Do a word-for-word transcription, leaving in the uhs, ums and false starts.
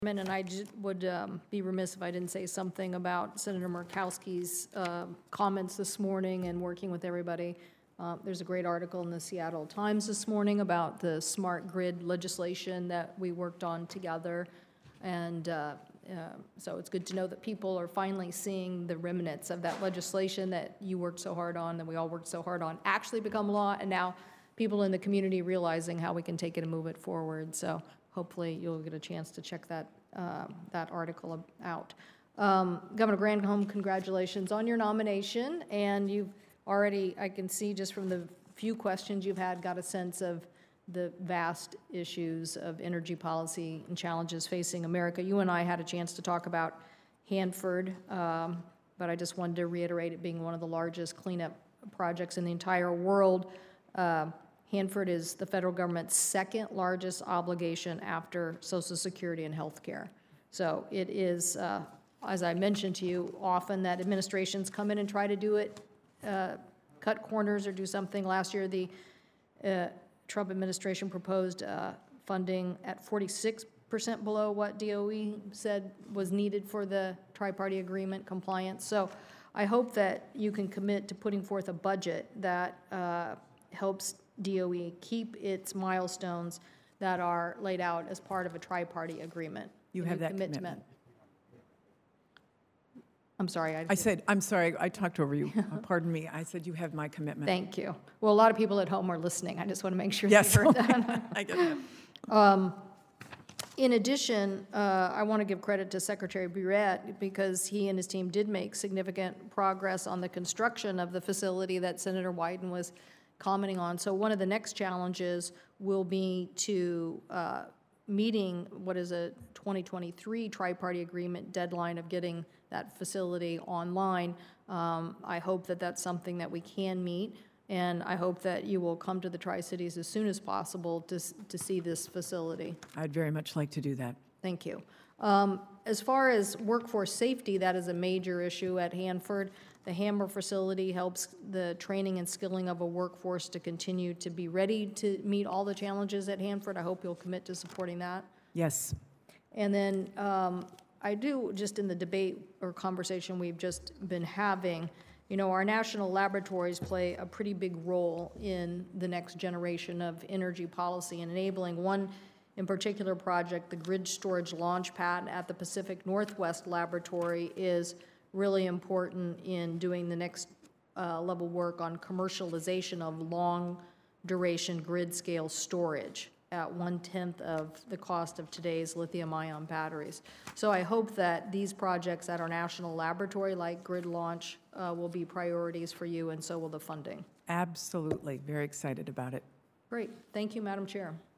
And I ju- would um, be remiss if I didn't say something about Senator Murkowski's uh, comments this morning and working with everybody. Uh, There's a great article in the Seattle Times this morning about the smart grid legislation that we worked on together. And uh, uh, so it's good to know that people are finally seeing the remnants of that legislation that you worked so hard on, that we all worked so hard on, actually become law. And now people in the community realizing how we can take it and move it forward. So hopefully you'll get a chance to check that, uh, that article out. Um, Governor Granholm, congratulations on your nomination. And you've already, I can see just from the few questions you've had, got a sense of the vast issues of energy policy and challenges facing America. You and I had a chance to talk about Hanford, um, but I just wanted to reiterate it being one of the largest cleanup projects in the entire world. Uh, Hanford is the federal government's second largest obligation after Social Security and health care. So it is, uh, as I mentioned to you, often that administrations come in and try to do it, uh, cut corners or do something. Last year, the uh, Trump administration proposed uh, funding at forty-six percent below what D O E said was needed for the tri-party agreement compliance. So I hope that you can commit to putting forth a budget that uh, helps D O E keep its milestones that are laid out as part of a tri-party agreement. You have that commitment. I'm sorry. I, I said, I'm sorry, I talked over you. Pardon me. I said you have my commitment. Thank you. Well, a lot of people at home are listening. I just want to make sure Yes. they heard that. I get that. Um, in addition, uh, I want to give credit to Secretary Burett because he and his team did make significant progress on the construction of the facility that Senator Wyden was commenting on. So one of the next challenges will be to uh, meeting what is a twenty twenty-three tri-party agreement deadline of getting that facility online. Um, I hope that that's something that we can meet, and I hope that you will come to the Tri-Cities as soon as possible to, to see this facility. I'd very much like to do that. Thank you. Um, as far as workforce safety, that is a major issue at Hanford. The Hammer facility helps the training and skilling of a workforce to continue to be ready to meet all the challenges at Hanford. I hope you'll commit to supporting that. Yes. And then um, I do, just in the debate or conversation we've just been having, you know, our national laboratories play a pretty big role in the next generation of energy policy and enabling one in particular project, the Grid Storage Launch Pad at the Pacific Northwest Laboratory, is really important in doing the next uh, level work on commercialization of long duration grid scale storage at one-tenth of the cost of today's lithium-ion batteries. So I hope that these projects at our national laboratory, like Grid Launch, uh, will be priorities for you, and so will the funding. Absolutely. Very excited about it. Great. Thank you, Madam Chair.